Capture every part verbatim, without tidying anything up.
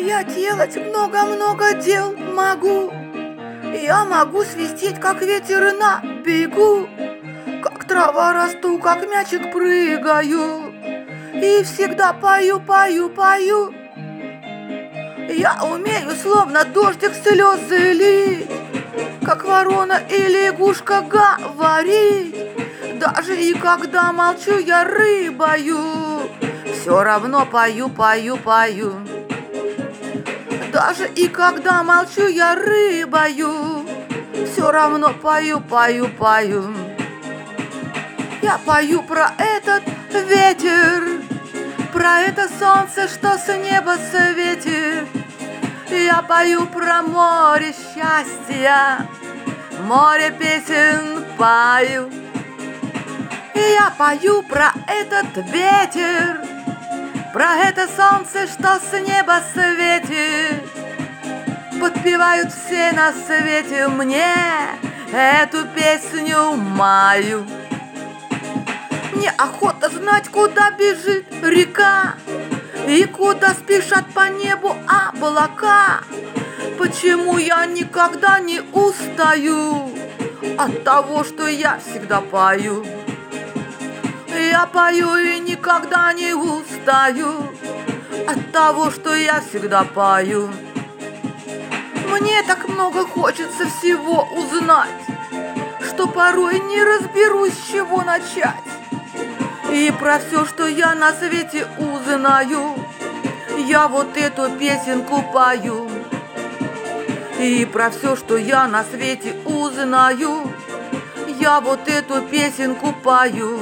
я делать много-много дел могу. Я могу свистеть, как ветер на бегу, как трава расту, как мячик прыгаю, и всегда пою, пою, пою. Я умею, словно дождик, слезы лить, как ворона и лягушка говорить. Даже и когда молчу я рыбою, все равно пою, пою, пою. Даже и когда молчу я рыбою, все равно пою, пою, пою. Я пою про этот ветер, про это солнце, что с неба светит. Я пою про море счастья, море песен пою. Я пою про этот ветер, про это солнце, что с неба светит. Подпевают все на свете мне эту песню мою. Мне охота знать, куда бежит река и куда спешат по небу облака. Почему я никогда не устаю от того, что я всегда пою? Я пою и никогда не устаю от того, что я всегда пою. Мне так много хочется всего узнать, что порой не разберусь, с чего начать. И про все, что я на свете узнаю, я вот эту песенку пою. И про все, что я на свете узнаю, я вот эту песенку пою.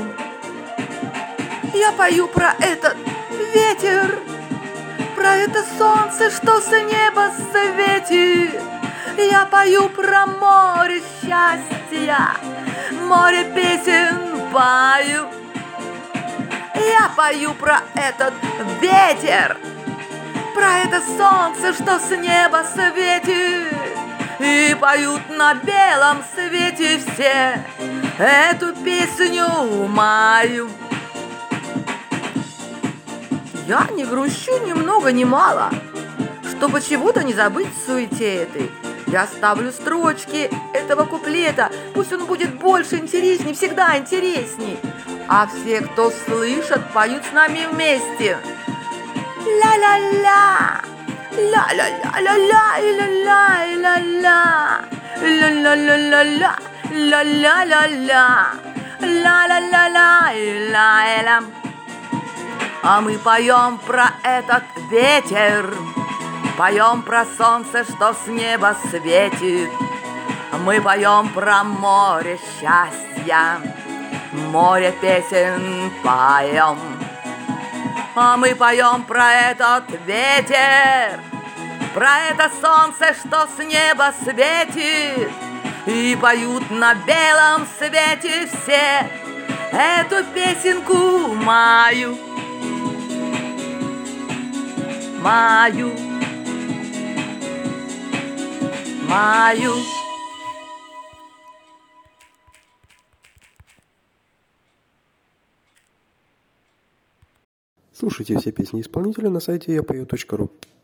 Я пою про этот ветер, про это солнце, что с неба светит. Я пою про море счастья, море песен пою. Я пою про этот ветер, про это солнце, что с неба светит. И поют на белом свете все эту песню мою. Я не грущу ни много ни мало, чтобы чего-то не забыть в суете этой. Я ставлю строчки этого куплета, пусть он будет больше, интересней, всегда интересней. А все, кто слышат, поют с нами вместе. Ла-ла-ла, ла-ла-ла-ла-ла, ла-ла-ла-ла, ла-ла-ла-ла-ла, ла-ла-ла-ла, ла-ла-ла-ла, ла-ла. А мы поем про этот ветер, поем про солнце, что с неба светит. Мы поем про море счастья, море песен поем. А мы поем про этот ветер, про это солнце, что с неба светит. И поют на белом свете все эту песенку мою. Маю, маю. Слушайте все песни исполнителя на сайте я пою точка ру.